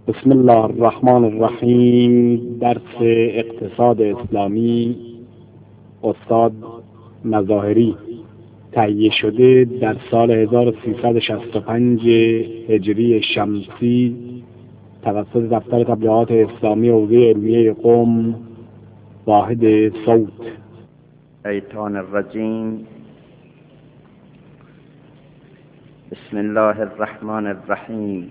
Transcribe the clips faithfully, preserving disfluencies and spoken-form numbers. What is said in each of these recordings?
بسم الله الرحمن الرحیم. درس اقتصاد اسلامی، استاد مظاهری، تهیه شده در سال هزار و سیصد و شصت و پنج هجری شمسی توسط دفتر تبلیغات اسلامی حوزه علمیه قم، واحد صوت. شیطان الرجیم. بسم الله الرحمن الرحیم.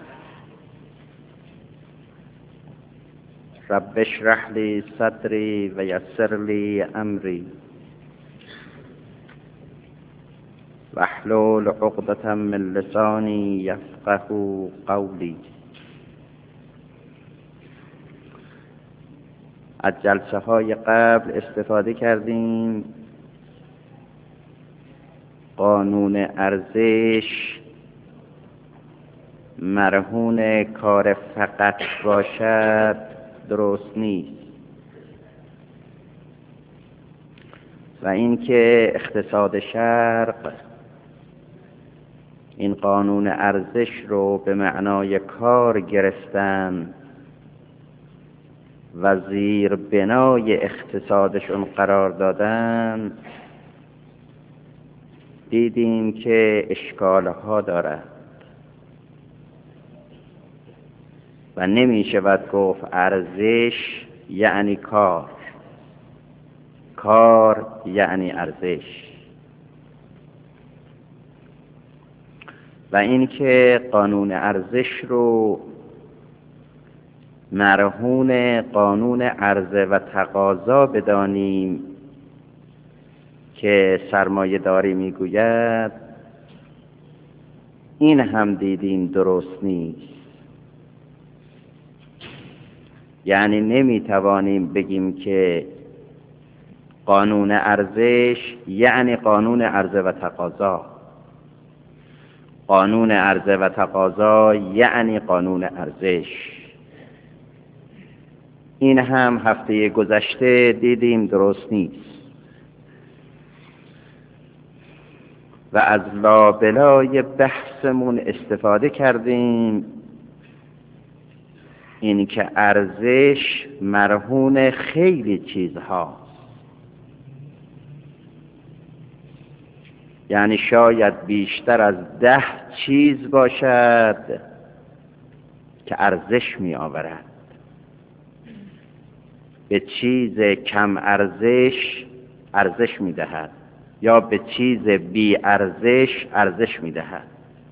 رب اشرح لی صدری و یسر لی امری واحلل عقدة من لسانی یفقهوا قولی. از جلسه های قبل استفاده کردیم قانون ارزش مرهون کار فقط باشد درست نیست و اینکه اقتصاد شرق این قانون ارزش رو به معنای کار گرفتن و زیر بنای اقتصادشون قرار دادن، دیدیم که اشکالها دارد و نمی شود گفت ارزش یعنی کار، کار یعنی ارزش. و اینکه قانون ارزش رو مرهون قانون عرضه و تقاضا بدانیم که سرمایه داری میگوید، این هم دیدیم درست نیست. یعنی نمیتوانیم بگیم که قانون ارزش یعنی قانون عرضه و تقاضا، قانون عرضه و تقاضا یعنی قانون ارزش. این هم هفته گذشته دیدیم درست نیست و از لابلای بحثمون استفاده کردیم این که ارزش مرهون خیلی چیزهاست. یعنی شاید بیشتر از ده چیز باشد که ارزش می آورد. به چیز کم ارزش ارزش می دهد یا به چیز بی ارزش ارزش می دهد.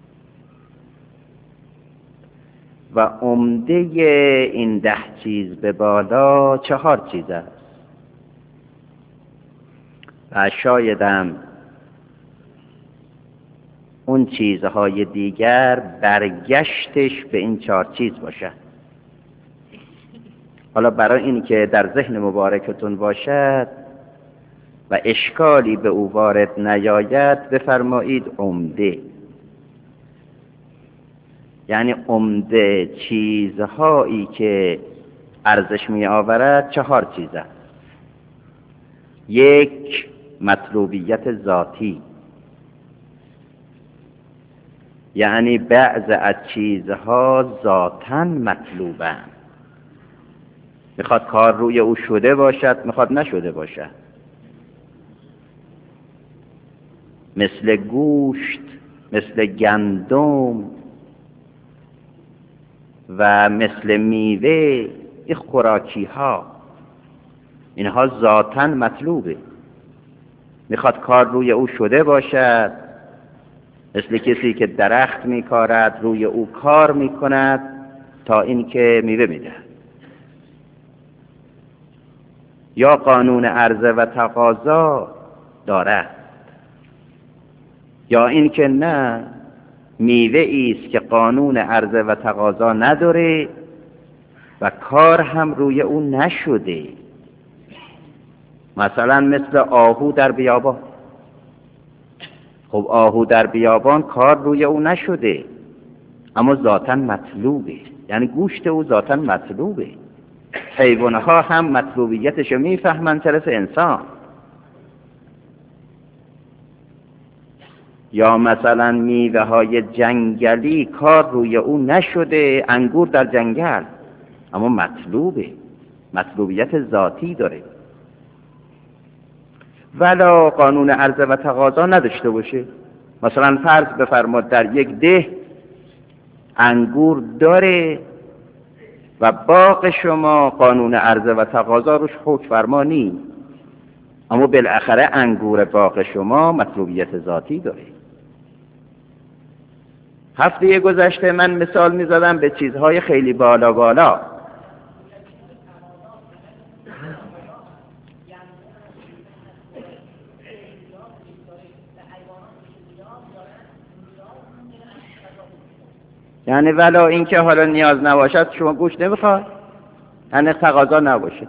و عمده این ده چیز به بالا چهار چیز است و شایدم اون چیزهای دیگر برگشتش به این چهار چیز باشد. حالا برای این که در ذهن مبارکتون باشد و اشکالی به او وارد نیاید بفرمایید عمده. یعنی عمده چیزهایی که ارزش می آورد چهار چیز است. یک، مطلوبیت ذاتی، یعنی بعض از چیزها ذاتاً مطلوبند، میخواد کار روی او شده باشد میخواد نشده باشد. مثل گوشت، مثل گندم و مثل میوه، این خوراکی ها اینها ذاتاً مطلوبه، میخواد کار روی او شده باشد. مثل کسی که درخت میکارد روی او کار میکند تا اینکه میوه میده. یا قانون عرضه و تقاضا دارد، یا اینکه نه، میوه ایست که قانون عرضه و تقاضا نداره و کار هم روی او نشده. مثلا مثل آهو در بیابان. خب آهو در بیابان کار روی او نشده اما ذاتاً مطلوبه، یعنی گوشت او ذاتاً مطلوبه. حیوانها هم مطلوبیتشو میفهمن، چرا انسان. یا مثلا میوه های جنگلی کار روی او نشده، انگور در جنگل، اما مطلوبه، مطلوبیت ذاتی داره. ولا قانون عرضه و تقاضا نداشته باشه. مثلا فرض بفرماد در یک ده انگور داره و باغ شما قانون عرضه و تقاضا روش حکم فرما نیست، اما بالاخره انگور باغ شما مطلوبیت ذاتی داره. هفته گذشته من مثال می‌زدم به چیزهای خیلی بالا بالا. یعنی ولا اینکه حالا نیاز نباشد شما گوش نمیخواد، یعنی تقاضا نباشه.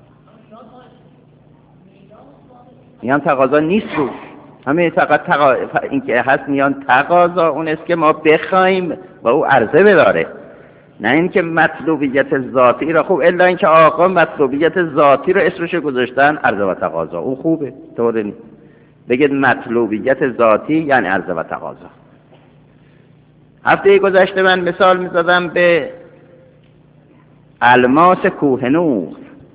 میان تقاضا نیست روش، همه فقط تقا... اینکه هست میان تقاضا اون است که ما بخوایم و او عرضه بداره، نه اینکه مطلوبیت ذاتی را. خوب الا اینکه آقا مطلوبیت ذاتی رو اسمش گذاشتن عرضه و تقاضا، اون خوبه، طور نیست. بگید مطلوبیت ذاتی یعنی عرضه و تقاضا. هفته گذشته من مثال می‌زدم به الماس کوهنور،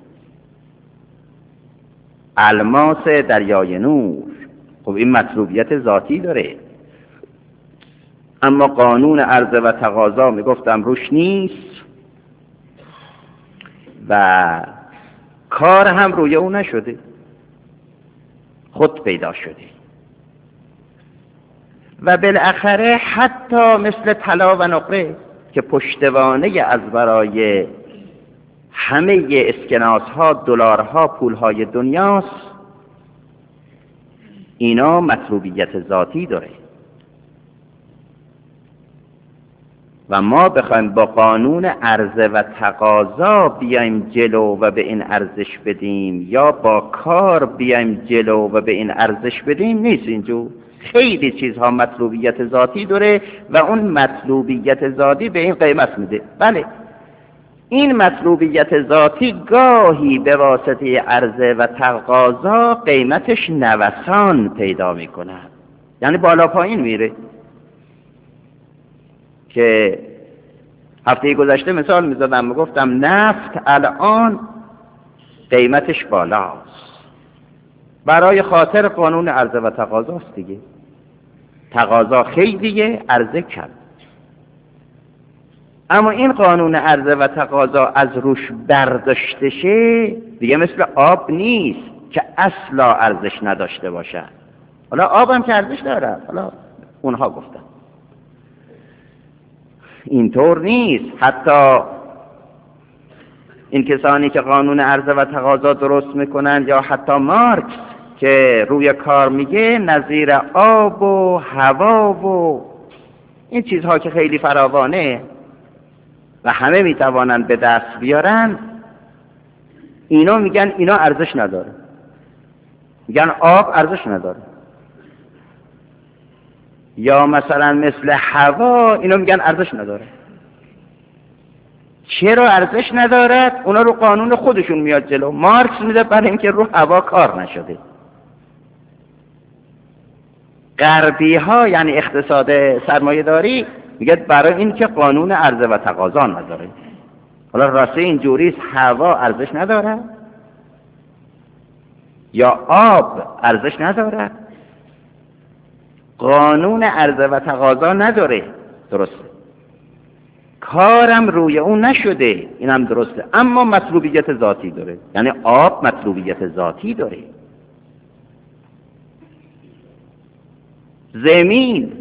الماس دریای نور. خب این مطلوبیت ذاتی داره، اما قانون عرضه و تقاضا میگفتم روش نیست و کار هم روی او نشده، خود پیدا شده. و بالاخره حتی مثل طلا و نقره که پشتوانه از برای همه اسکناس ها، دلارها، پول های دنیاست، اینا مطلوبیت ذاتی داره. و ما بخوایم با قانون عرضه و تقاضا بیایم جلو و به این ارزش بدیم، یا با کار بیایم جلو و به این ارزش بدیم، نیست اینجور. خیلی چیزها مطلوبیت ذاتی داره و اون مطلوبیت ذاتی به این قیمت میده. بله، این مطلوبیت ذاتی گاهی به واسطه عرضه و تقاضا قیمتش نوسان پیدا میکنه، یعنی بالا پایین میره. که هفته گذشته مثال میزدم، میگفتم نفت الان قیمتش بالاست برای خاطر قانون عرضه و تقاضاست دیگه. تقاضا خیلیه، عرضه کم. اما این قانون عرضه و تقاضا از روش برداشته شه دیگه مثل آب نیست که اصلا ارزش نداشته باشه. حالا آب هم که ارزش داره، حالا اونها گفتن اینطور نیست. حتی این کسانی که قانون عرضه و تقاضا درست میکنن، یا حتی مارکس که روی کار میگه نظیر آب و هوا و این چیزها که خیلی فراوانه و همه میتوانند به دست بیارن، اینا میگن اینا ارزش نداره. میگن آب ارزش نداره. یا مثلا مثل هوا، اینا میگن ارزش نداره. چرا ارزش ندارد؟ اونا رو قانون خودشون میاد جلو. مارکس میده برای اینکه رو هوا کار نشده. غربی ها یعنی اقتصاد سرمایه داری میگه برای اینکه قانون عرضه و تقاضا نداره. حالا راسته اینجوریست، هوا ارزش نداره یا آب ارزش نداره؟ قانون عرضه و تقاضا نداره، درسته. کارم روی اون نشده، اینم درسته، اما مطلوبیت ذاتی داره. یعنی آب مطلوبیت ذاتی داره. زمین،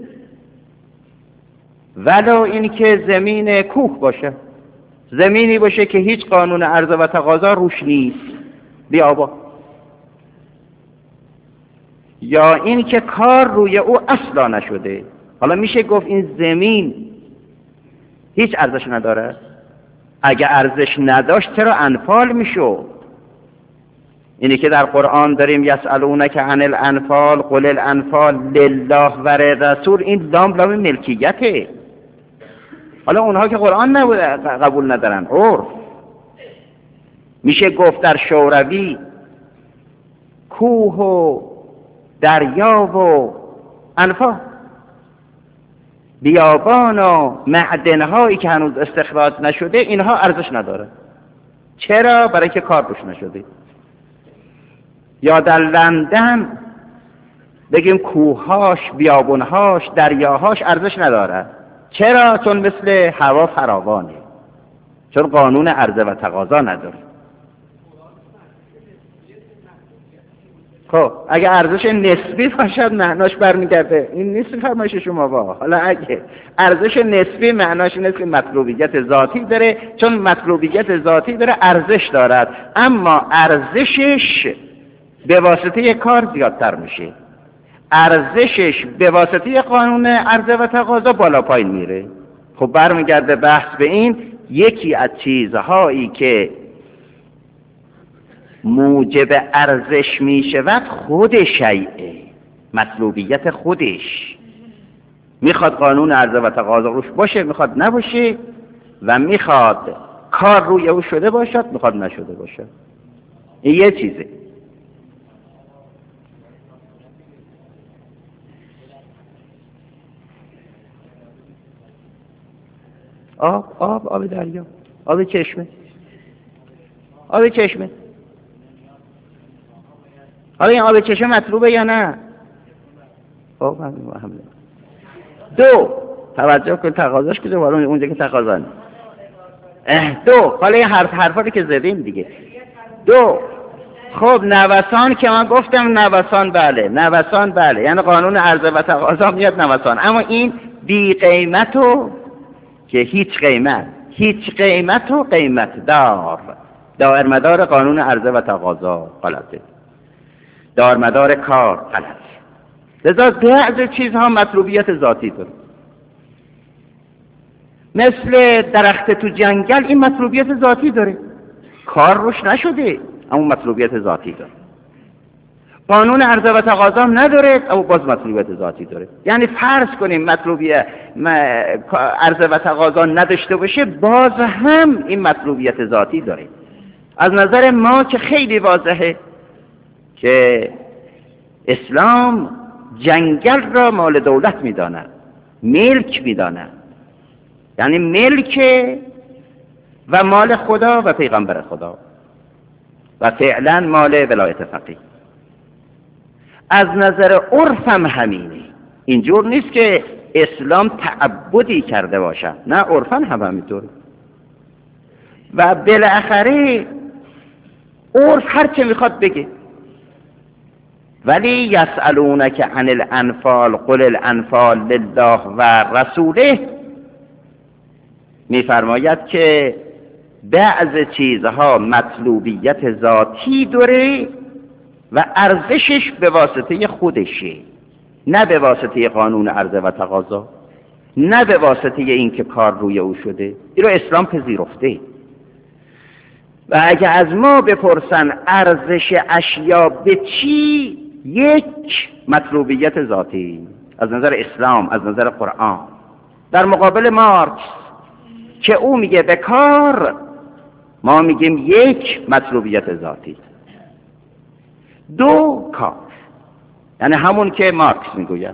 ولو این که زمین کوه باشه، زمینی باشه که هیچ قانون عرضه و تقاضا روش نیست، بیابا، یا این که کار روی او اصلا نشده. حالا میشه گفت این زمین هیچ ارزش نداره؟ اگه ارزش نداشت چرا انفال میشد؟ اینی که در قرآن داریم یسألونک عن الانفال قل الانفال لله و رسول، این لام لام ملکیته. حالا اونها که قرآن نبوده قبول ندارن، عرف. میشه گفت در شوروی کوه و دریا و انفال بیابان و معدنهایی که هنوز استخراج نشده اینها ارزش نداره. چرا؟ برای که کار روش نشده. یا در لندن بگیم کوههاش، بیابانهاش، دریاهاش ارزش نداره. چرا؟ چون مثل هوا فراوانه، چون قانون عرضه و تقاضا نداره. خب اگه ارزش نسبی باشد معناش برمیگرده، این نیست فرمایش شما با. حالا اگه ارزش نسبی معناش اینه که مطلوبیت ذاتی داره، چون مطلوبیت ذاتی داره ارزش دارد، اما ارزشش به واسطه کار زیادتر میشه، ارزشش به واسطه قانون عرضه و تقاضا بالا پایین میره. خب برمیگرده بحث به این، یکی از چیزهایی که موجب ارزش میشود خود شیئه، مطلوبیت خودش. میخواد قانون عرضه و تقاضا روش باشه، میخواد نباشه، و میخواد کار روی او شده باشد، میخواد نشده باشد. این یه چیزه. آب آب آب دریا، آب چشمه، آب چشمه. حالا این آب چشمه مطلوبه یا نه؟ خب همین. دو، توجه کن تقاضاش کجا، ولی اونجا که تقاضا نه. دو، حالا این حرف حرفایی که زدیم دیگه. دو، خب نوسان که من گفتم نوسان بله، نوسان بله، یعنی قانون عرضه و تقاضا میاد نوسان، اما این بی قیمت و که هیچ قیمت، هیچ قیمت و قیمت دار، دارمدار قانون عرضه و تقاضا غلطه، دارمدار کار غلطه. لذا بعضی چیزها مطلوبیت ذاتی داره، مثل درخت تو جنگل، این مطلوبیت ذاتی داره، کار روش نشده اما مطلوبیت ذاتی داره. قانون عرضه و تقاضا نداره اما باز مطلوبیت ذاتی داره. یعنی فرض کنیم مطلوبیت عرضه و تقاضا نداشته باشه، باز هم این مطلوبیت ذاتی داره. از نظر ما که خیلی واضحه که اسلام جنگل را مال دولت میداند، ملک میداند، یعنی ملک و مال خدا و پیغمبر خدا و فعلا مال ولایت فقیه. از نظر عرف هم همینه، اینجور نیست که اسلام تعبدی کرده باشه، نه عرفا هم همینطوره. و بالاخره عرف هر چه میخواد بگه، ولی یسألونک عن الانفال قل الانفال لله و رسوله، میفرماید که بعض چیزها مطلوبیت ذاتی داره و ارزشش به واسطه خودشه، نه به واسطه قانون عرضه و تقاضا، نه به واسطه این که کار روی او شده. این رو اسلام پذیرفته. و اگه از ما بپرسن ارزش اشیا به چی، یک مطلوبیت ذاتی از نظر اسلام، از نظر قرآن، در مقابل مارکس که او میگه به کار، ما میگیم یک مطلوبیت ذاتی، دو کار، یعنی همون که مارکس میگوید،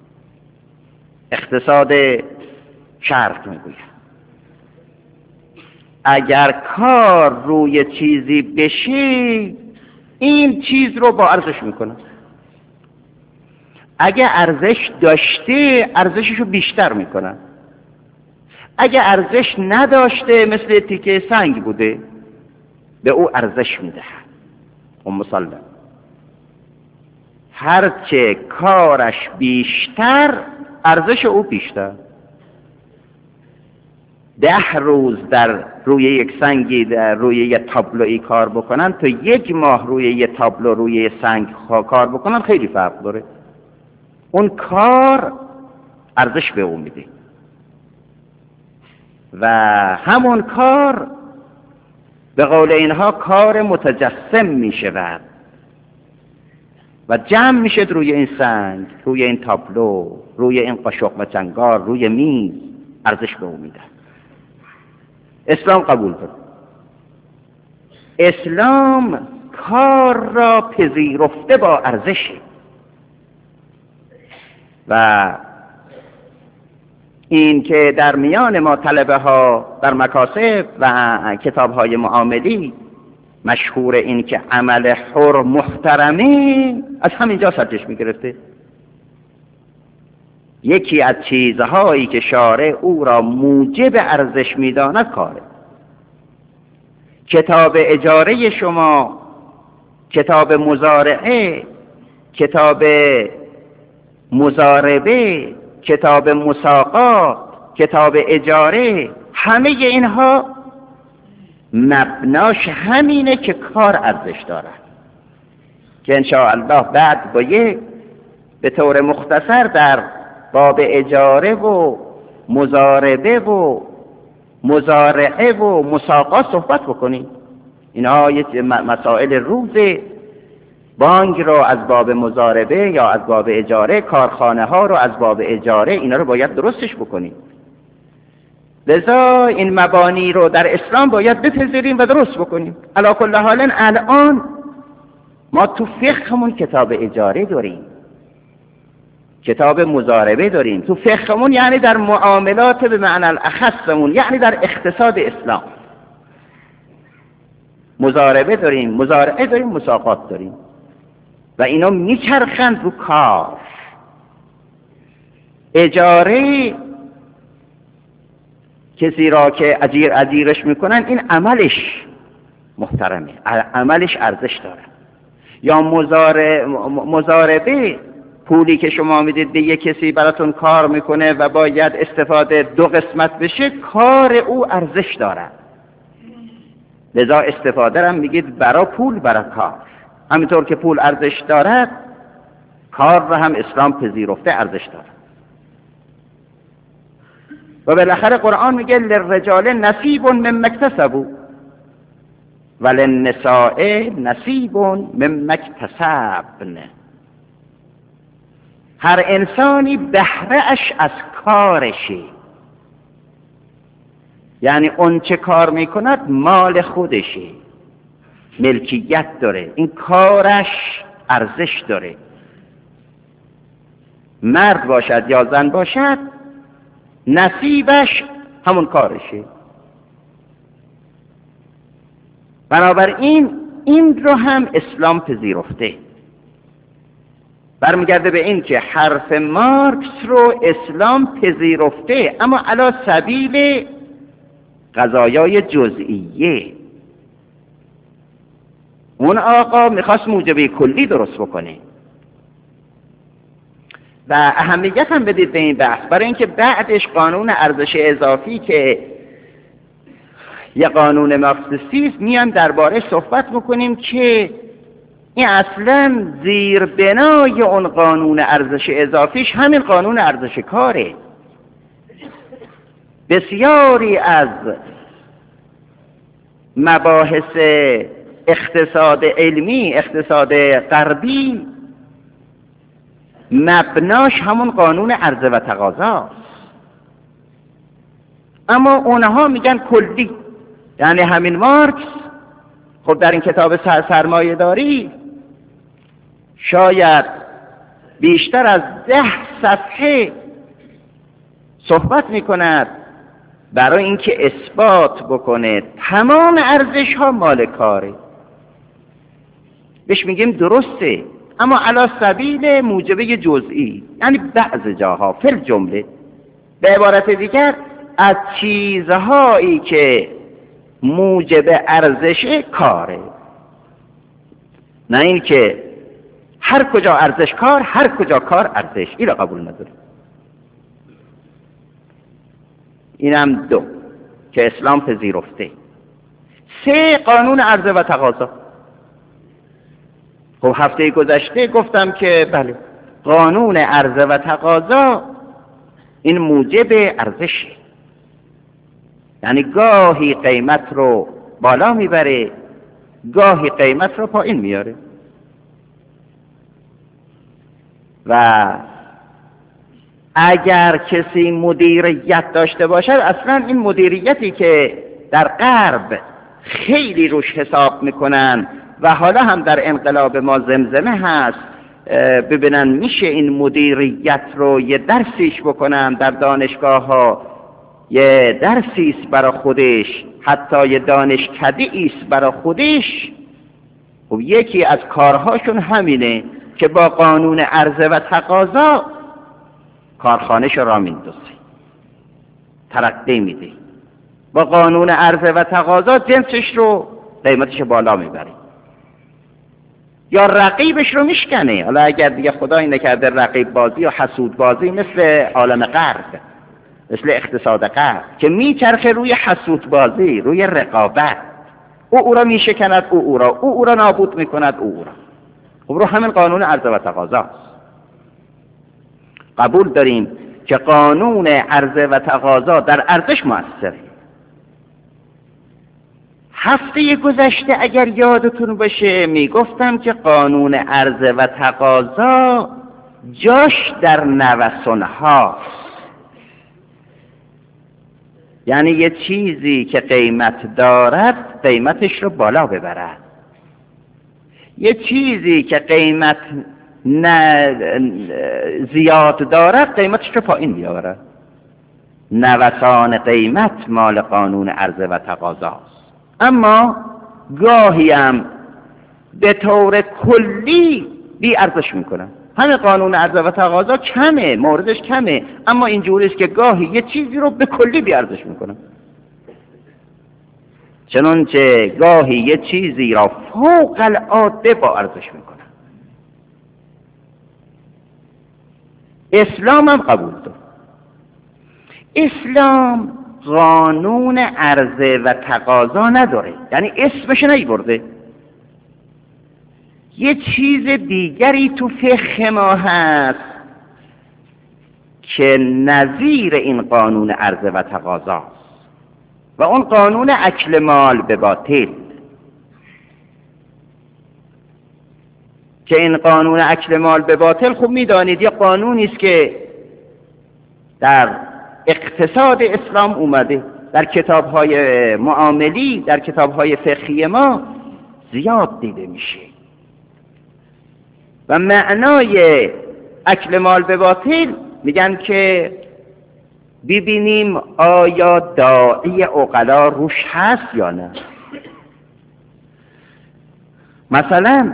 اقتصاد شرق میگوید اگر کار روی چیزی بشه این چیز رو با ارزش میکنه، اگه ارزش داشته ارزششو بیشتر میکنه، اگه ارزش نداشته مثل تیکه سنگ بوده به او ارزش میده. ام سلم هرچه کارش بیشتر ارزش او بیشتر. ده روز در روی یک سنگی در روی یک تابلویی کار بکنن تا یک ماه روی یک تابلو روی سنگ کار بکنن خیلی فرق داره. اون کار ارزش به اون میده و همون کار به قول اینها کار متجسم میشود و جمع میشه روی این سنگ، روی این تابلو، روی این قاشق و چنگار، روی میز، ارزش به اون میده. اسلام قبول کرد. اسلام کار را پذیرفته با ارزشه و این که در میان ما طلبه ها در مکاسب و کتاب های معاملی مشهور این که عمل حر محترمه، از همینجا سرچشمه گرفته. یکی از چیزهایی که شارع او را موجب ارزش می‌داند کاره. کتاب اجاره شما، کتاب مزارعه، کتاب مزاربه، کتاب مساقات، کتاب اجاره، همه اینها مبناش همینه که کار ارزش دارد، که انشاءالله بعد با یک به طور مختصر در باب اجاره و مزاربه و مزارعه و مساقات صحبت بکنیم. اینها یک مسائل روزه. بانک رو از باب مزاربه یا از باب اجاره، کارخانه ها رو از باب اجاره، اینا رو باید درستش بکنیم. لذا این مبانی رو در اسلام باید بپذیریم و درست بکنیم. علی کل حال الان ما تو فقهمون کتاب اجاره داریم، کتاب مزاربه داریم، تو فقهمون یعنی در معاملات به معنی الاخصمون، یعنی در اقتصاد اسلام مزاربه داریم، مزارعه داریم، مساقات داریم و اینا میچرخند رو کار. اجاره کسی را که اجیر اجیرش میکنن این عملش محترمه، عملش ارزش داره. یا مزاربه، پولی که شما میدید به یک کسی براتون کار میکنه و باید استفاده دو قسمت بشه، کار او ارزش داره، لذا استفاده را میگید برا پول برا کار. همینطور که پول ارزش دارد، کار را هم اسلام پذیرفته ارزش دارد. و بالاخره قرآن میگه للرجال نصیب مما اکتسبوا وللنساء نصیب مما اکتسبن. هر انسانی بهره اش از کارشه، یعنی اون چه کار میکند مال خودشه، ملکیت داره، این کارش ارزش داره. مرد باشد یا زن باشد، نصیبش همون کارشه. بنابراین این رو هم اسلام پذیرفته. برمیگرده به این که حرف مارکس رو اسلام پذیرفته، اما علی سبیل قضایای جزئیه. اون آقا میخواست موجبه کلی درست بکنه. و اهمیت هم بدید به این بحث، برای اینکه بعدش قانون ارزش اضافی که یه قانون مارکسیستی است، میان درباره صحبت بکنیم که این اصلا زیر بنای اون قانون ارزش اضافیش همین قانون ارزش کاره. بسیاری از مباحث اقتصاد علمی، اقتصاد غربی، مبناش همون قانون عرضه و تقاضاست، اما اونها میگن کلی. یعنی همین مارکس خب در این کتاب سرمایه داری شاید بیشتر از ده صفحه صحبت میکند برای اینکه اثبات بکنه تمام ارزش ها مال کاره. بهش میگیم درسته، اما علی سبیل موجبه جزئی، یعنی بعض جاها فی الجمله. به عبارت دیگر از چیزهایی که موجب ارزش کاره، نه این که هر کجا ارزش کار، هر کجا کار ارزش. این را قبول نداره. اینم دو که اسلام پذیرفته. سه، قانون عرضه و تقاضا. خب هفته گذشته گفتم که بله، قانون عرضه و تقاضا این موجب ارزشه، یعنی گاهی قیمت رو بالا میبره، گاهی قیمت رو پایین میاره. و اگر کسی مدیریت داشته باشد، اصلا این مدیریتی که در غرب خیلی روش حساب میکنن و حالا هم در انقلاب ما زمزمه هست، ببینن میشه این مدیریت رو یه درسیش بکنن در دانشگاه ها، یه درسیست برای خودش، حتی یه دانشکده‌ای است برای خودش. خب یکی از کارهاشون همینه که با قانون عرضه و تقاضا کارخانه‌ش را میندازه، ترقی میده. با قانون عرضه و تقاضا جنسش رو قیمتش بالا میبره یا رقیبش رو میشکنه. حالا اگر دیگه خدایی نکرده رقیب بازی و حسود بازی مثل عالم غرب، مثل اقتصاد غرب که میچرخه روی حسود بازی، روی رقابت، او او را میشکند، او او را او او را نابود میکند، او او را. خب رو همین قانون عرضه و تقاضاست. قبول داریم که قانون عرضه و تقاضا در ارزش مؤثره. هفته گذشته اگر یادتون باشه میگفتم که قانون عرضه و تقاضا جاش در نوسان هاست. یعنی یه چیزی که قیمت دارد قیمتش رو بالا ببرد، یه چیزی که قیمت نه زیاد دارد قیمتش رو پایین بیاورد. نوسان قیمت مال قانون عرضه و تقاضاست. اما گاهی هم به طور کلی بی ارزش میکنن. همه قانون عرضه و تقاضا کمه، موردش کمه، اما اینجوری است که گاهی یه چیزی رو به کلی بی ارزش میکنن. چنانچه گاهی یه چیزی را فوق العاده با ارزش میکنن. اسلام هم قبول داره. اسلام قانون عرضه و تقاضا نداره، یعنی اسمش نیورده. یه چیز دیگری تو فقه ما هست که نظیر این قانون عرضه و تقاضاست و اون قانون اکل مال به باطل، که این قانون اکل مال به باطل خب میدانید یه قانونی است که در اقتصاد اسلام اومده، در کتاب‌های معاملی، در کتاب‌های فقهی ما زیاد دیده میشه و معنای اکل مال به باطل میگن که ببینیم آیا داعی عقلا روش هست یا نه. مثلا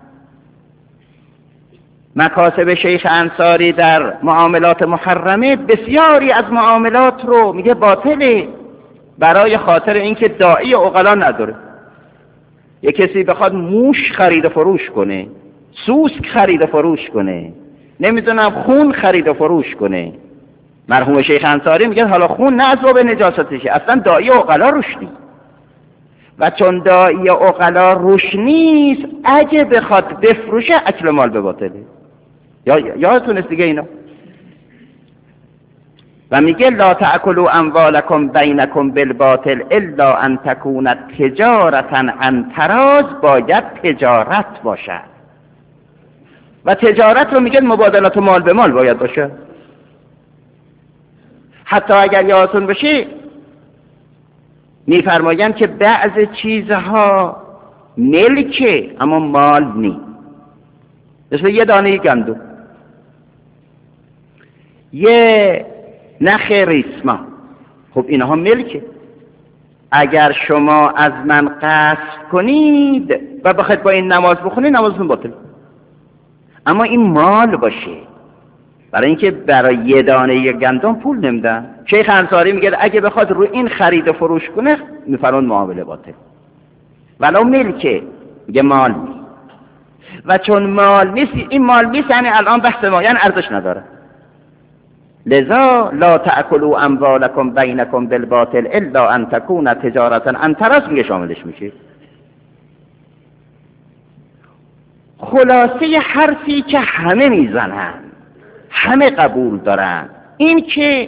مکاسب شیخ انصاری در معاملات محرمه بسیاری از معاملات رو میگه باطله برای خاطر اینکه داعی عقلا نداره. یک کسی بخواد موش خرید و فروش کنه، سوسک خرید و فروش کنه، نمیدونم خون خرید و فروش کنه، مرحوم شیخ انصاری میگه حالا خون نه از باب نجاستشه، اصلا داعی عقلا روش نیست. و چون داعی عقلا روش نیست اگه بخواد بفروشه اکل مال به باطله. یا یادتون است دیگه اینا. و میگه لا تأکلوا اموالکم بینکم بالباطل الا ان تکون تجارتا عن تراض، باید تجارت باشد و تجارت رو میگه مبادلات مال به مال باید باشه. حتی اگر یادتون باشه میفرمایند که بعض چیزها ملکه اما مال نی، مثل یه دانه گندم، یه نخ ریسمان، خب اینها ملکه. اگر شما از من قصد کنید و بخواید با این نماز بخونید نمازتون باطل، اما این مال باشه، برای اینکه برای یه دانه گندم پول نمیدن. شیخ انصاری میگه اگه بخواد رو این خرید و فروش کنه میفرماید معامله باطل، ولو ملکه، میگه مال نیست. و چون مال نیست، این مال نیست یعنی الان بحث ما یعنی ارزش نداره. لذا لا تأکلوا اموالکم بینکم بالباطل الا ان تکون تجارتا عن تراض میگه شاملش میشه. خلاصه حرفی که همه میزنن، همه قبول دارن، این که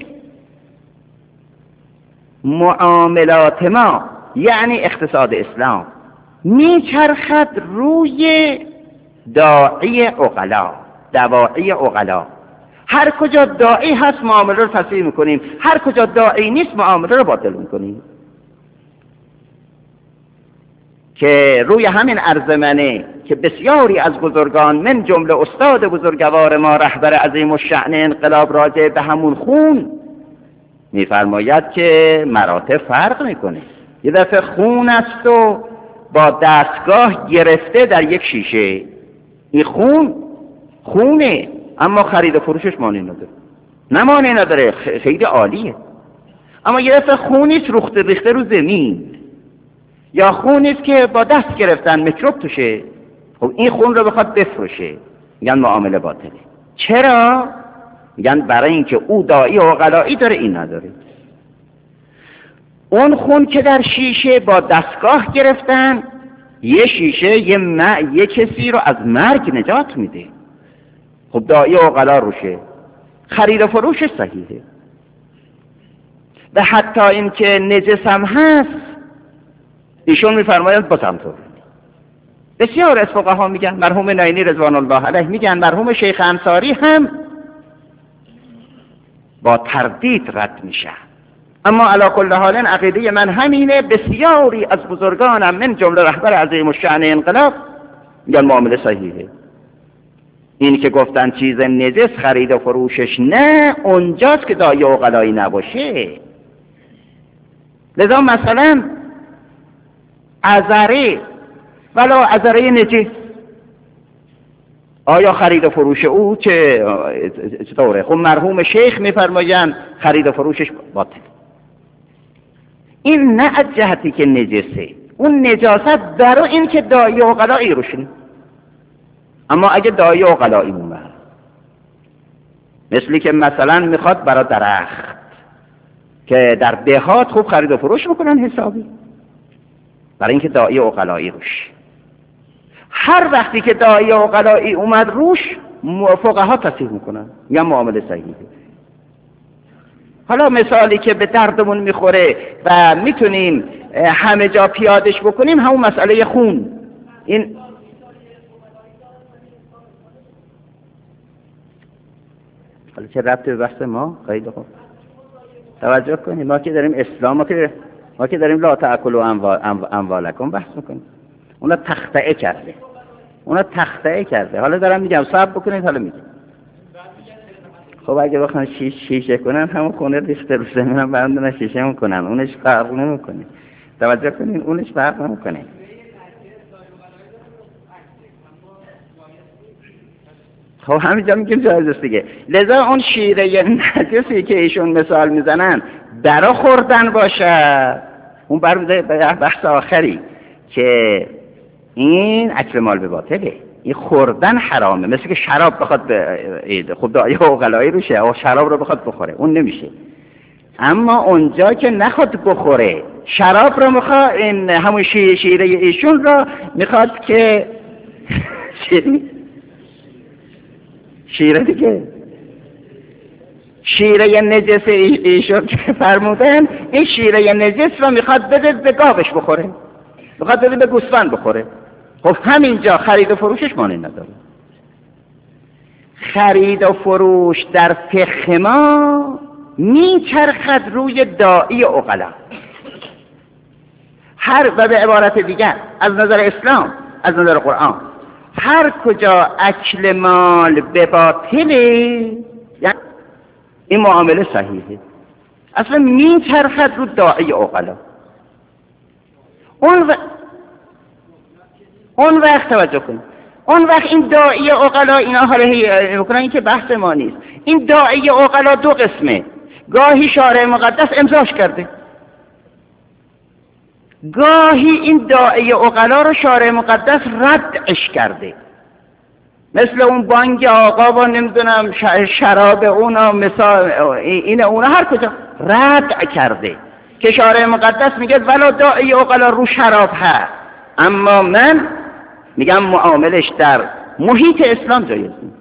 معاملات ما یعنی اقتصاد اسلام میچرخد روی داعی عقلا، دواعی عقلا. هر کجا داعی هست معامله رو تصحیح میکنیم، هر کجا داعی نیست معامله رو باطل میکنیم. که روی همین ارزمنه که بسیاری از بزرگان من جمله استاد بزرگوار ما رهبر عظیم الشأن انقلاب راجع به همون خون میفرماید که مراتب فرق میکنه. یه دفعه خون است و با دستگاه گرفته در یک شیشه، این خون خونه اما خرید و فروشش مانع نداره، نه مانع نداره، خیلی عالیه. اما یه دفعه خونیست روخته ریخته رو زمین، یا خونیست که با دست گرفتن میکروب توشه، خب این خون رو بخواد بفروشه، میگن معامله باطله. چرا؟ میگن برای اینکه او داعی عقلایی داره، این نداره. اون خون که در شیشه با دستگاه گرفتن، یه شیشه یه, م... یه کسی رو از مرگ نجات میده، خب داعی عقلا روشه، خرید و فروشش صحیحه. و حتی این که نجس هم هست ایشون میفرمایند باز همطور. بسیار از فقها میگن، مرحوم ناینی رضوان الله علیه میگن، مرحوم شیخ انصاری هم با تردید رد میشه. اما علی کل حال عقیده من همینه، بسیاری از بزرگانم من جمله رهبر عظیم الشأن انقلاب میگن معامله صحیحه. این که گفتن چیز نجس خرید و فروشش نه، اونجاست که داعی عقلایی نباشه. لذا مثلا عذره ولو عذره نجس، آیا خرید و فروش او چه چطوره؟ خب مرحوم شیخ میفرمایند خرید و فروشش باطل. این نه از جهتی که نجسه، اون نجاست برای این که داعی عقلایی روشن. اما اگه داعی عقلایی اومد، مثلی که مثلا میخواد برای درخت که در دهات خوب خرید و فروش میکنن حسابی، برای اینکه داعی عقلایی روش. هر وقتی که داعی عقلایی اومد روش، فقها تصحیح میکنن یا معامله صحیحه. حالا مثالی که به دردمون میخوره و میتونیم همه جا پیادش بکنیم همون مسئله خون. این حالا چه ربطی به بحث ما؟ خیلی خوب توجه کنیم، ما که داریم اسلام، ما که ما که داریم لا تأکلوا اموالکم بحث میکنیم. اونا تخطئه کرده، اونا تخطئه کرده. حالا دارم میگم صبر بکنید، حالا میگم. خب اگه بخوان شیش شیشه کنن، همون خونه ریخته رو زمین هم برندن شیشه میکنن، اونش فرق نمیکنه. توجه کنین، اونش فرق نمیکنه. خب همینجا میگیم جایز است دیگه. لذا اون شیره نجسی که ایشون مثال میزنن درا خوردن باشه، اون برمیده به بحث آخری که این اکل مال به باطله، این خوردن حرامه. مثل که شراب بخواد به خود داعی عقلایی روشه او شراب رو بخواد بخوره، اون نمیشه. اما اونجا که نخواد بخوره، شراب رو میخواد، این همون شیره, شیره ایشون رو میخواد که شیره دیگه، شیره نجس ایشون که فرمودن، این شیره نجس رو میخواد بده به گاوش بخوره، میخواد بده به گوسفند بخوره. خب همینجا خرید و فروشش مانع نداره. خرید و فروش در فقه ما میچرخد روی داعی عقلا. هر و به عبارت دیگر از نظر اسلام، از نظر قرآن، هر کجا اکل مال به باطله، یعنی این معامله صحیحه، اصلا میچرخد رو داعی عقلا. اون و... اون وقت توجه کنید، اون وقت این داعی عقلا، اینا حالا هی میکنن این که بحث ما نیست. این داعی عقلا دو قسمه، گاهی شارع مقدس امضاش کرده، گاهی این داعی عقلا رو شارع مقدس ردش کرده. مثل اون بانگ آقا و نمیدونم شراب اونا، مثال این اونا هر کجا رد کرده که شارع مقدس میگه ولا داعی عقلا رو شراب هست، اما من میگم معاملش در محیط اسلام جایز نیست.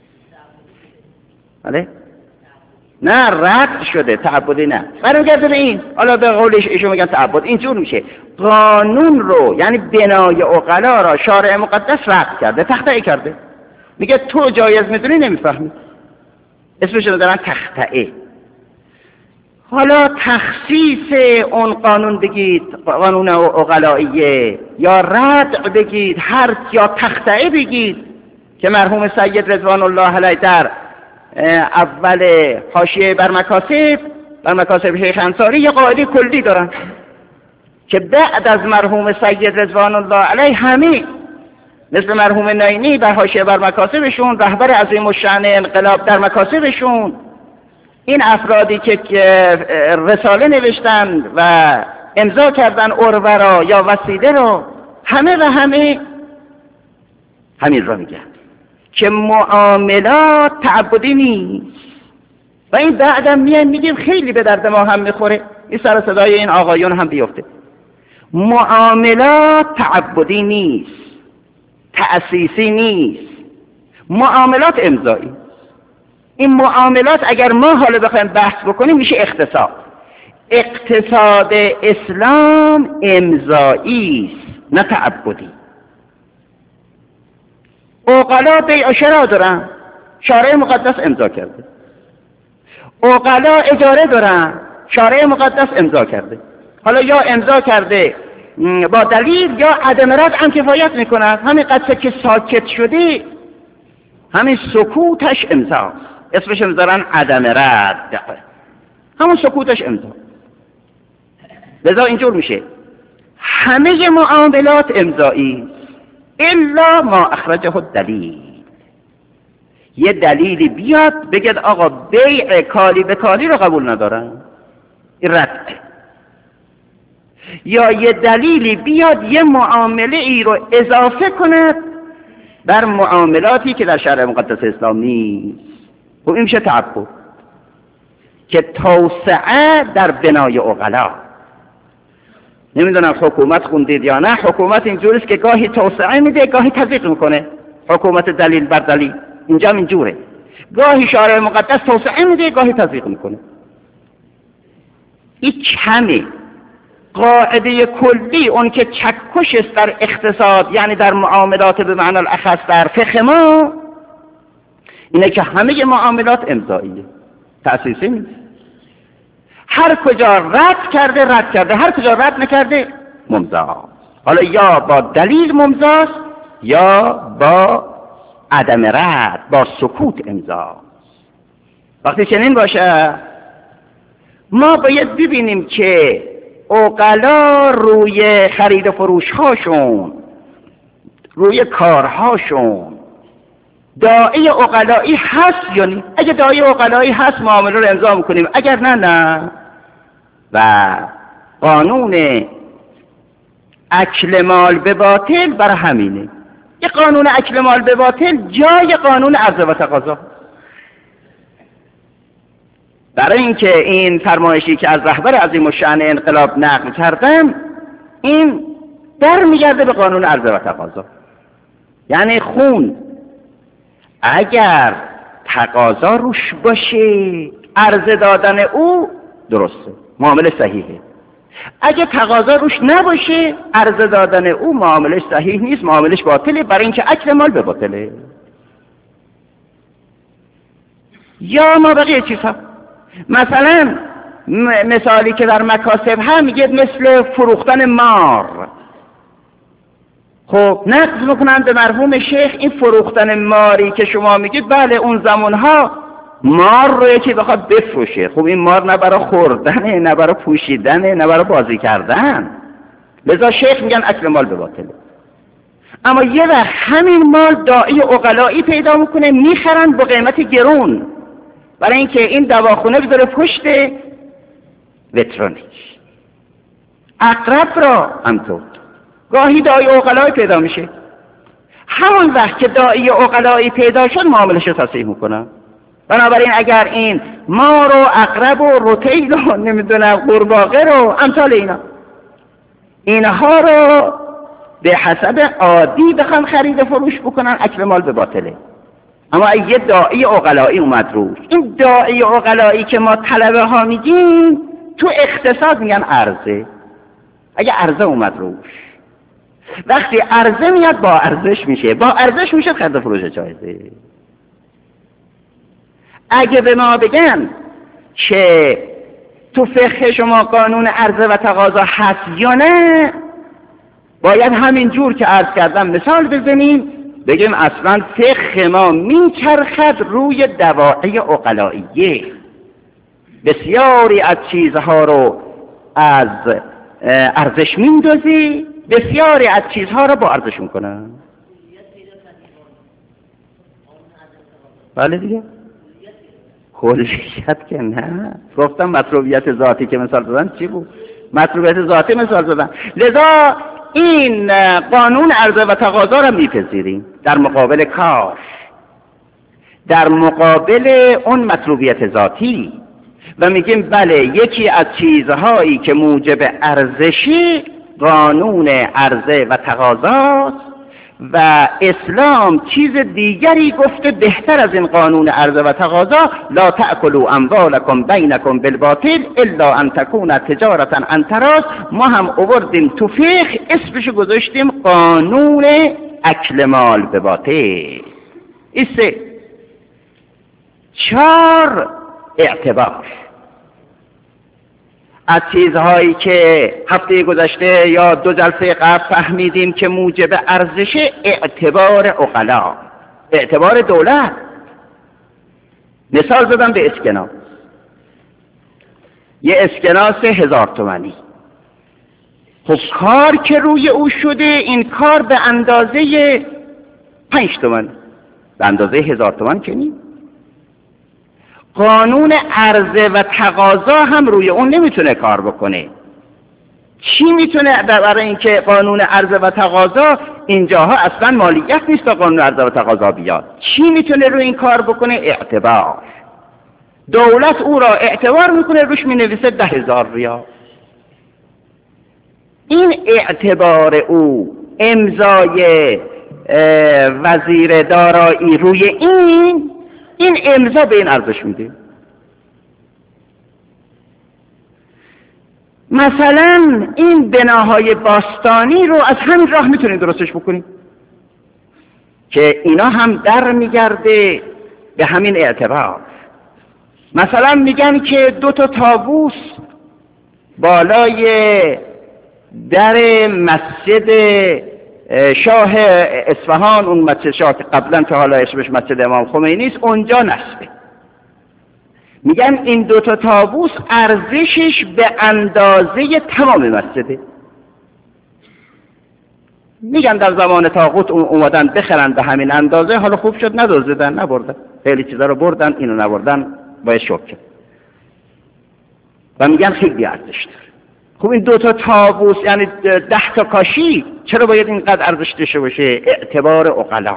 بله؟ نه رد شده، تعبدی نه. برمیگرده به این، حالا به قولش ایشون میگن تعبد، اینجور میشه. قانون رو یعنی بنای عقلا را شارع مقدس رد کرده، تخطئه کرده. میگه تو جایز میدونی نمیفهمی، اسمش رو دارن تخطئه. حالا تخصیص اون قانون بگید قانون عقلاییه یا ردع بگید، هر یا تخطئه بگید که مرحوم سید رضوان الله علیه در اول حاشیه بر مکاسب بر مکاسب شیخ انصاری یه قاعده کلی دارن که بعد از مرحوم سید رضوان الله علیه همه مثل مرحوم ناینی در حاشیه بر مکاسبشون، رهبر عظیم الشأن انقلاب در مکاسبشون، این افرادی که رساله نوشتن و امضا کردن عروه را یا وسیله را، همه و همه همین را میگن که معاملات تعبدی نیست. و این بعدم میان میگیم خیلی به درد ما هم میخوره، این سر صدای این آقایون هم بیفته. معاملات تعبدی نیست، تأسیسی نیست، معاملات امضایی. این معاملات اگر ما حالا بخوایم بحث بکنیم میشه اقتصاد. اقتصاد اسلام امضایی است نه تعبدی. عقلا بیع و شرا دارن، شارع مقدس امضا کرده. عقلا اجاره دارن، شارع مقدس امضا کرده. حالا یا امضا کرده با دلیل یا عدم رد هم کفایت میکند. همین قصه که ساکت شده، همین سکوتش امضاست، اسمش میذارن عدم رد، همون سکوتش امضا. لذا اینجور میشه همه معاملات امضایی الا ما اخرجه الدلیل. یه دلیلی بیاد بگید آقا بیع کالی به کالی رو قبول ندارن، این رد. یا یه دلیلی بیاد یه معامله ای رو اضافه کند بر معاملاتی که در شرع مقدس اسلام نیست، و این میشه تعبد که توسعه در بنای عقلا. نمیدونم حکومت خوندید یا نه، حکومت اینجوریست که گاهی توسعه میده گاهی تضییق میکنه. حکومت دلیل بر دلیل اینجا اینجوره، گاهی شارع مقدس توسعه میده گاهی تضییق میکنه. این کمه. قاعده کلی اون که چکش است در اقتصاد، یعنی در معاملات به معنی الاخص در فقه ما، اینه که همه معاملات امضاییه، تأسیسی نیست. هر کجا رد کرده رد کرده، هر کجا رد نکرده ممضا. حالا یا با دلیل ممضاست یا با عدم رد، با سکوت امضا. وقتی چنین باشه ما باید ببینیم که عقلا روی خرید و فروش هاشون، روی کارهاشون داعی عقلایی هست یا نه. اگه داعی عقلایی هست معامله رو امضا میکنیم، اگر نه نه. و قانون اکل مال به باطل برای همینه. یه قانون اکل مال به باطل جای قانون عرضه و تقاضا. برای اینکه این فرمایشی که از رهبر عظیم الشأن انقلاب نقل کردم، این در میگرده به قانون عرضه و تقاضا. یعنی خون اگر تقاضا روش باشه، عرضه دادن او درسته، معامله صحیحه. اگه تقاضا روش نباشه، عرضه دادن او معاملش صحیح نیست، معاملش باطله، برای اینکه اکل مال به باطله. یا ما بقیه چیزها، مثلا مثالی که در مکاسب هم میگه مثل فروختن مار. خب نقض میکنن به مرحوم شیخ این فروختن ماری که شما میگید، بله اون زمانها مار رو یکی بخواد بفروشه، خب این مار نه برای خوردنه، نه برای پوشیدنه، نه برای بازی کردن. لذا شیخ میگن اکل مال به باطله. اما یه وقت همین مال داعی عقلایی پیدا میکنه، میخرن با قیمت گرون، برای اینکه این دواخونه بذاره پشت وترانش. عقرب را همطور گاهی داعی عقلایی پیدا میشه. همون وقت که داعی عقلایی پیدا شد معاملش رو تصحیح میکنن. بنابراین اگر این مار و عقرب و رتیل و نمیدونم قورباغه رو امثال اینا اینها رو به حسب عادی بخوان خرید و فروش بکنن، اکل مال به باطله. اما یه داعی عقلایی اومد روش، این داعی عقلایی که ما طلبه ها میگیم تو اقتصاد میگن عرضه. اگه عرضه اومد روش، وقتی عرضه میاد با ارزش میشه، با ارزش میشه خرید و فروش جایزه. اگه به ما بگن که تو فقه شما قانون عرضه و تقاضا هست یا نه، باید همین جور که عرض کردم مثال بزنیم، بگیم اصلا فقه ما میچرخد روی دواعی عقلائیه. بسیاری از چیزها رو از ارزش میندازی، بسیاری از چیزها رو با ارزش میکنه. بله دیگه، کلیت که نه. گفتم مطلوبیت ذاتی که مثال زدن چی بود؟ مطلوبیت ذاتی مثال زدن. لذا این قانون عرضه و تقاضا را میپذیریم در مقابل کار، در مقابل اون مطلوبیت ذاتی، و میگیم بله یکی از چیزهایی که موجب ارزشی قانون عرضه و تقاضاست و اسلام چیز دیگری گفته بهتر از این قانون عرضه و تقاضا: لا تأکلوا اموالکم بینکم بالباطل الا ان تکون تجارتا عن تراض. ما هم آوردیم تو فقه اسمشو گذاشتیم قانون اکل مال به باطل. این سه. چهار، اعتبار. از چیزهایی که هفته گذشته یا دو جلسه قبل فهمیدیم که موجب ارزش، اعتبار عقلا، اعتبار دولت. مثال زدم به اسکناس. یه اسکناس هزار تومانی، خب کار که روی او شده این کار به اندازه پنج تومن، به اندازه هزار تومن که نیم. قانون عرضه و تقاضا هم روی اون نمیتونه کار بکنه. چی میتونه برای اینکه قانون عرضه و تقاضا اینجاها اصلا مالیت نیست تا قانون عرضه و تقاضا بیاد، چی میتونه روی این کار بکنه؟ اعتبار. دولت او را اعتبار میکنه، روش مینویسه ده هزار ریال. این اعتبار او، امضای وزیر دارایی روی این این امضا به این ارزش میده. مثلا این بناهای باستانی رو از همین راه میتونیم درستش بکنیم که اینا هم در میگرده به همین اعتبار. مثلا میگن که دو تا طاووس بالای در مسجد شاه اصفهان، اون مسجد شاه که قبلا که حالا اسمش مسجد امام خمینی است، اونجا نصبه. میگن این دو تا طاووس ارزشش به اندازه تمام مسجده. میگن در زمان طاغوت اومدن بخرن به همین اندازه، حالا خوب شد ندزدیدن، نبردن، خیلی چیزا رو بردن، اینو نبردن، باید شکر کرد. و میگن خیلی ارزش داره. خب این دو تا طاووس یعنی ده تا کاشی، چرا باید اینقدر ارزش داشته باشه؟ اعتبار عقلا.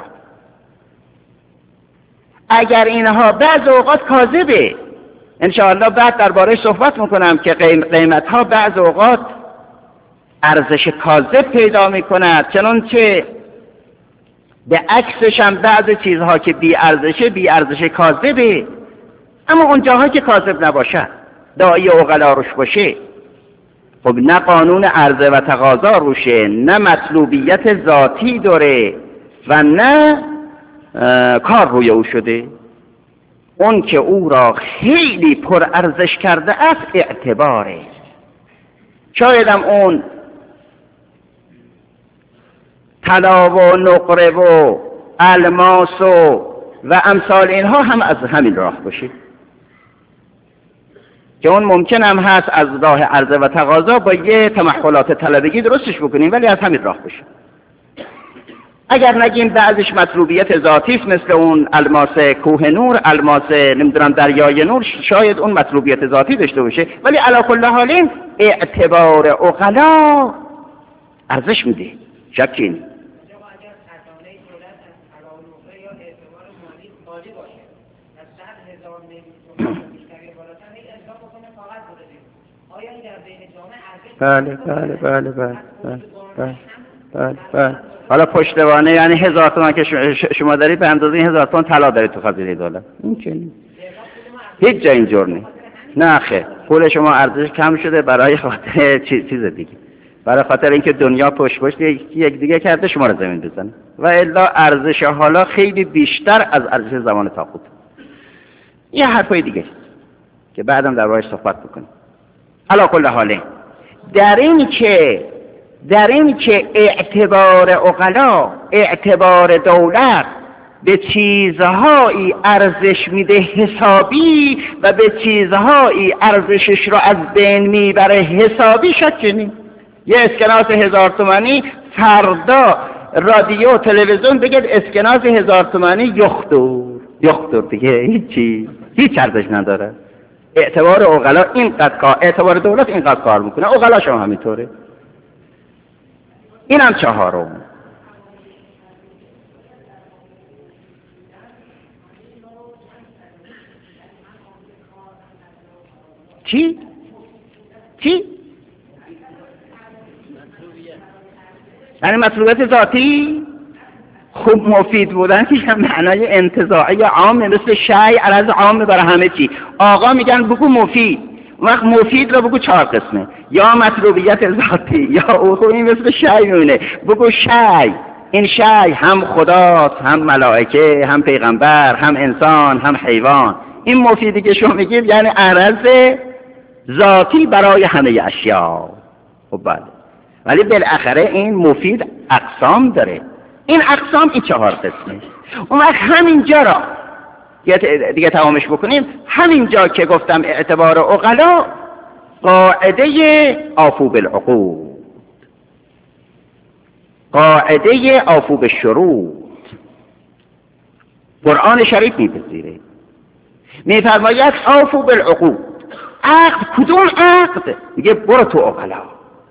اگر اینها بعض اوقات کاذبه، انشاءالله بعد درباره صحبت میکنم که قیمت ها بعض اوقات ارزش کاذب پیدا میکند، چنانچه به عکسش هم بعض چیزها که بی ارزشه بی ارزش کاذبه، اما اون جاها که کاذب نباشه، داعی عقلا روش باشه، خب نه قانون عرضه و تقاضا روشه، نه مطلوبیت ذاتی داره و نه کار روی او شده. اون که او را خیلی پر ارزش کرده است اعتباره. شایدم اون طلا و نقره و الماس و و امثال اینها هم از همین راه باشه که اون ممکن هم هست از راه عرضه و تقاضا با یه تمحلات طلبگی درستش بکنیم، ولی از همین راه باشه. اگر نگیم بعضش مطلوبیت ذاتی است، مثل اون الماس کوه نور، الماس نمیدونم دریای نور، شاید اون مطلوبیت ذاتی داشته باشه، ولی علی کل حال اعتبار عقلا ارزش میده، شکی نیست. بله بله بله بله بله بله بله. حالا پشتوانه یعنی هزار تومان که شما دارید به اندازه هزار تومان طلا دارید تو خزینه دولت، این که نیست. هیچ جا اینجور نیست. نه خیر، پول شما ارزش کم شده برای خاطر چیز چیز دیگه، برای خاطر اینکه دنیا پشت پشت یک دیگه کرده شما رو زمین بزنه، و الا ارزش حالا خیلی بیشتر از ارزش زمان طاغوت. یه حرفای دیگه که بعدم در راهش صحبت بکنیم. علی کل حال در این که در این که اعتبار عقلا، اعتبار دولت به چیزهایی ارزش میده حسابی و به چیزهایی ارزشش رو از بین میبره حسابی، شکی نیست. یه اسکناس هزار تومانی فردا رادیو تلویزیون بگید اسکناس هزار تومانی یختور یختور دیگه هیچی هیچ ارزش نداره. اعتبار عقلا اینقدر کار، اعتبار دولت اینقدر کار میکنه، عقلاش هم همینطوره. اینم چهارم. چی؟ چی؟ یعنی مطلوبیت ذاتی؟ خوب مفید بودن که معنای انتزاعی عام مثل شیء عرض عام برای همه چی. آقا میگن بگو مفید، وقت مفید رو بگو چهار قسمه، یا مطلوبیت ذاتی یا اخوی مثل شیء میونه، بگو شیء. این شیء هم خداست، هم ملائکه، هم پیغمبر، هم انسان، هم حیوان. این مفیدی که شما میگید یعنی عرض ذاتی برای همه اشیا. خب بله، ولی بالاخره این مفید اقسام داره. این اقسام این چهار قسمه. اون وقت همینجا را دیگه تمامش بکنیم. همینجا که گفتم اعتبار عقلا، قاعده آفو بالعقود، قاعده آفو بالشروط، قرآن شریف میپذیره، میفرماید آفو بالعقود. عقد کدوم عقد؟ میگه برو تو عقلا.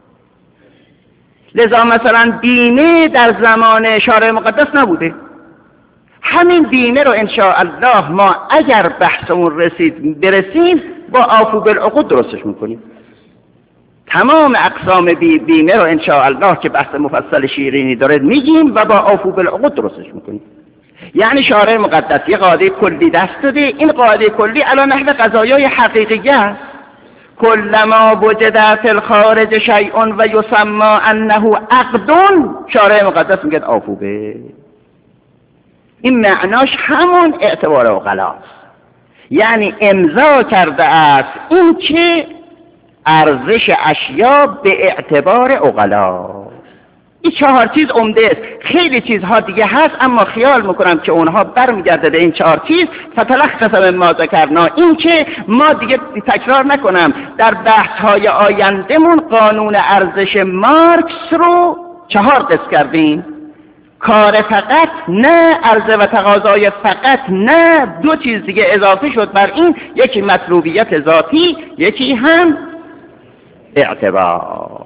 لذا مثلا بیمه در زمان شارع مقدس نبوده. همین بیمه رو انشاءالله ما اگر بحثمون رسید برسیم با آفو بالعقود درستش میکنیم. تمام اقسام بی بیمه رو انشاءالله که بحث مفصل شیرینی داره میگیم و با آفو بالعقود درستش میکنیم. یعنی شارع مقدس یه قاعده کلی دست داده. این قاعده کلی علی نحو قضایای حقیقیه است. کلما وجد فی الخارج شیء و یسمى انه عقد، شارع مقدس میگه آفو به. این معناش همون اعتبار عقلاست. یعنی امضا کرده است این که ارزش اشیا به اعتبار عقلا. این چهار چیز عمده است. خیلی چیزها دیگه هست اما خیال میکنم که اونها برمیگرده به این چهار چیز. فتلخص مما ذکرنا، این که ما دیگه تکرار نکنم در بحث‌های آیندهمون قانون ارزش مارکس رو چهار قسم کردیم. کار فقط نه، عرضه و تقاضای فقط نه، دو چیز دیگه اضافه شد بر این، یکی مطلوبیت ذاتی، یکی هم اعتبار.